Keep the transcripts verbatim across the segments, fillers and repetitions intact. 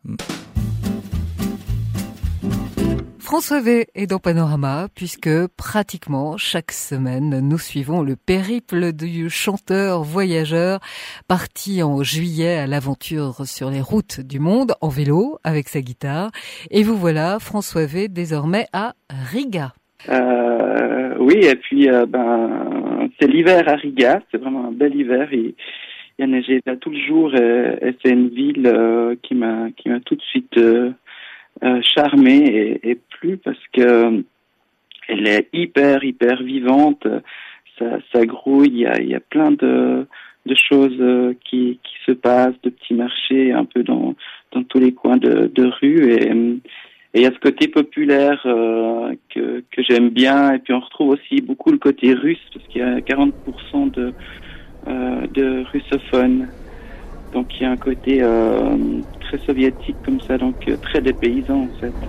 François V est dans Panorama puisque pratiquement chaque semaine nous suivons le périple du chanteur voyageur parti en juillet à l'aventure sur les routes du monde en vélo avec sa guitare. Et vous voilà, François V, désormais à Riga. Euh, oui, et puis euh, ben c'est l'hiver à Riga, c'est vraiment un bel hiver. Il, il y a neigé là tout le jour et, et c'est une ville euh, qui m'a qui m'a tout de suite euh, Euh, charmée et, et plu parce que euh, elle est hyper hyper vivante, ça, ça grouille, il y a, il y a plein de, de choses euh, qui, qui se passent, de petits marchés un peu dans, dans tous les coins de, de rue et, et il y a ce côté populaire euh, que, que j'aime bien et puis on retrouve aussi beaucoup le côté russe parce qu'il y a quarante pour cent de, euh, de russophones. Donc il y a un côté euh, très soviétique comme ça, donc euh, très dépaysant en fait.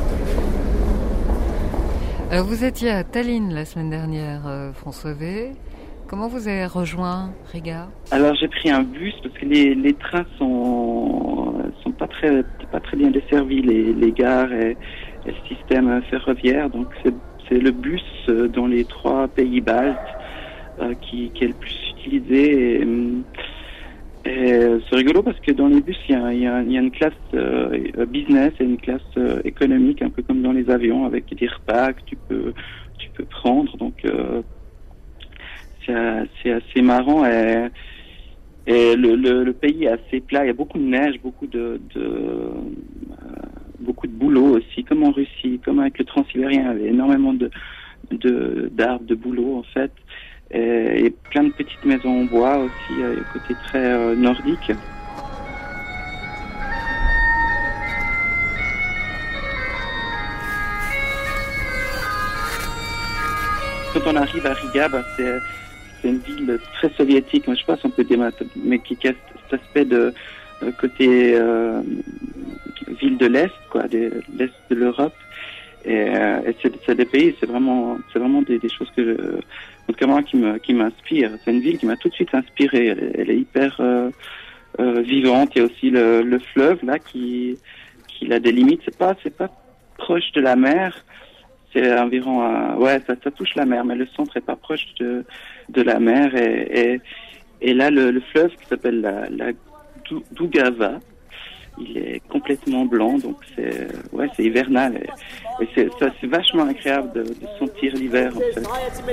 Alors vous étiez à Tallinn la semaine dernière, euh, François V. Comment vous avez rejoint Riga ? Alors j'ai pris un bus parce que les, les trains sont sont pas très pas très bien desservis, les, les gares et, et le système ferroviaire. Donc c'est c'est le bus dans les trois pays baltes euh, qui, qui est le plus utilisé. Et, Et c'est rigolo parce que dans les bus, il y a, il y a, il y a une classe euh, business et une classe euh, économique, un peu comme dans les avions, avec des repas que tu peux, tu peux prendre. Donc, euh, c'est, c'est assez marrant. Et, et le, le, le pays est assez plat. Il y a beaucoup de neige, beaucoup de, de euh, beaucoup de boulot aussi, comme en Russie, comme avec le Transsibérien. Il y avait énormément de, de d'arbres, de boulot en fait. Et, et plein de petites maisons en bois aussi, euh, côté très euh, nordique. Quand on arrive à Riga, bah, c'est, c'est une ville très soviétique, moi je passe un peu des maths, mais qui a cet aspect de euh, côté euh, ville de l'Est, quoi, de l'Est de l'Europe. Et, euh, et c'est, c'est des pays, c'est vraiment, c'est vraiment des, des choses que, je, en tout cas moi, qui me, qui m'inspire. C'est une ville qui m'a tout de suite inspiré. Elle, elle est hyper euh, euh, vivante. Il y a aussi le, le fleuve là qui, qui a des limites. C'est pas, c'est pas proche de la mer. C'est environ, à, ouais, ça, ça touche la mer, mais le centre est pas proche de, de la mer. Et, et, et là, le, le fleuve qui s'appelle la, la Daugava. Il est complètement blanc, donc c'est ouais, c'est hivernal et, et c'est ça, c'est vachement agréable de, de sentir l'hiver en fait.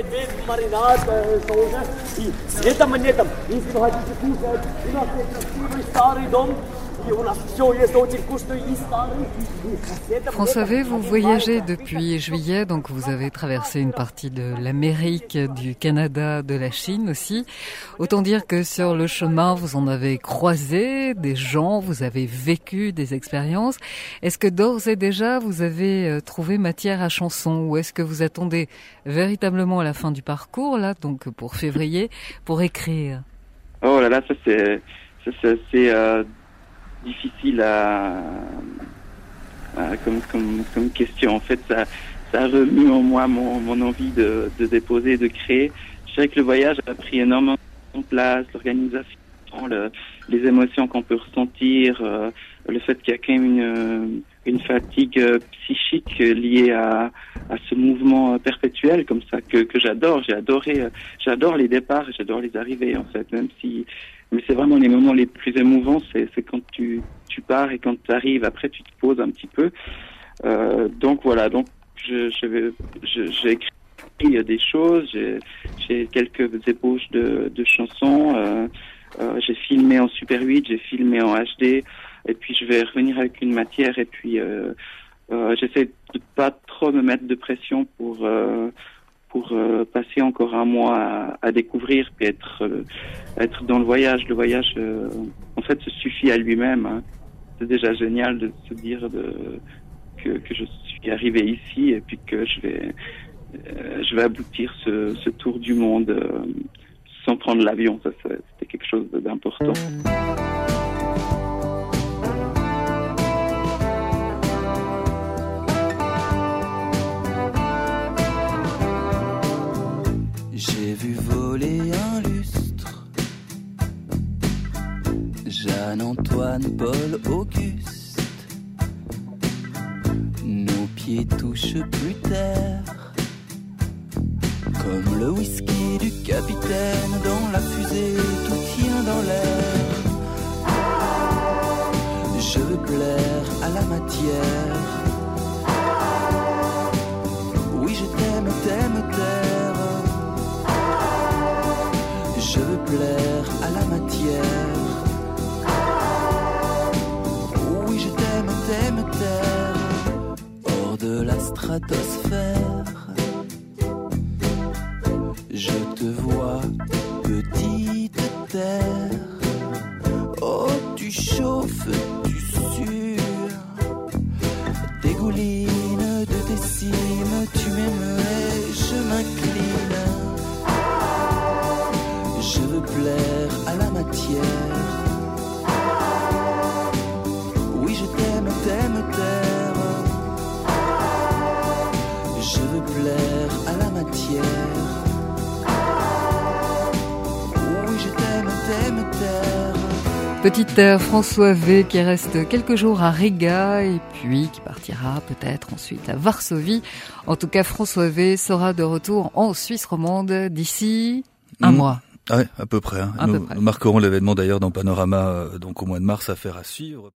François V, vous voyagez depuis juillet, donc vous avez traversé une partie de l'Amérique, du Canada, de la Chine aussi. Autant dire que sur le chemin, vous en avez croisé des gens, vous avez vécu des expériences. Est-ce que d'ores et déjà, vous avez trouvé matière à chanson ou est-ce que vous attendez véritablement à la fin du parcours, là, donc pour février, pour écrire ? Oh là là, ça c'est... Ça, c'est, c'est euh... difficile à, à comme, comme, comme question. En fait, ça, ça remue en moi mon, mon envie de, de déposer et de créer. Je dirais que le voyage a pris énormément de place, l'organisation, le, les émotions qu'on peut ressentir, euh, le fait qu'il y a quand même une, une fatigue psychique liée à, à ce mouvement perpétuel comme ça que, que j'adore. J'ai adoré, j'adore les départs, j'adore les arrivées en fait, même si mais c'est vraiment les moments les plus émouvants, c'est, c'est quand tu, tu pars et quand tu arrives, après tu te poses un petit peu. Euh, donc voilà, donc je, je vais, je, j'ai écrit des choses, j'ai, j'ai quelques ébauches de, de chansons, euh, euh, j'ai filmé en Super huit, j'ai filmé en H D, et puis je vais revenir avec une matière, et puis euh, euh, j'essaie de pas trop me mettre de pression pour... Euh, pour euh, passer encore un mois à, à découvrir et être euh, être dans le voyage. Le voyage, euh, en fait, se suffit à lui-même. Hein. C'est déjà génial de se dire de, que, que je suis arrivé ici et puis que je vais euh, je vais aboutir ce, ce tour du monde euh, sans prendre l'avion. Ça, ça, c'était quelque chose d'important. J'ai vu voler un lustre, Jeanne, Antoine, Paul, Auguste. pieds touchent plus terre. Comme le whisky du capitaine dans la fusée, tout tient dans l'air. Je veux plaire à la matière. Oui, je t'aime, t'aime, terre. Je veux plaire à la matière. Oui, je t'aime, t'aime, terre. Hors de la stratosphère, je te vois, petite terre. Oh, tu chauffes, tu sures, dégouline de tes cimes, tu m'aimerais, je m'incline. Je veux plaire à la matière. Oui, je t'aime, t'aime, terre. Je veux plaire à la matière. Oui, je t'aime, t'aime, terre. Petite terre, François V qui reste quelques jours à Riga et puis qui partira peut-être ensuite à Varsovie. En tout cas, François V sera de retour en Suisse romande d'ici un mmh. mois. Ah ouais, à peu près. Hein. À nous, peu près. nous marquerons l'événement d'ailleurs dans Panorama, euh, donc au mois de mars, affaire à suivre.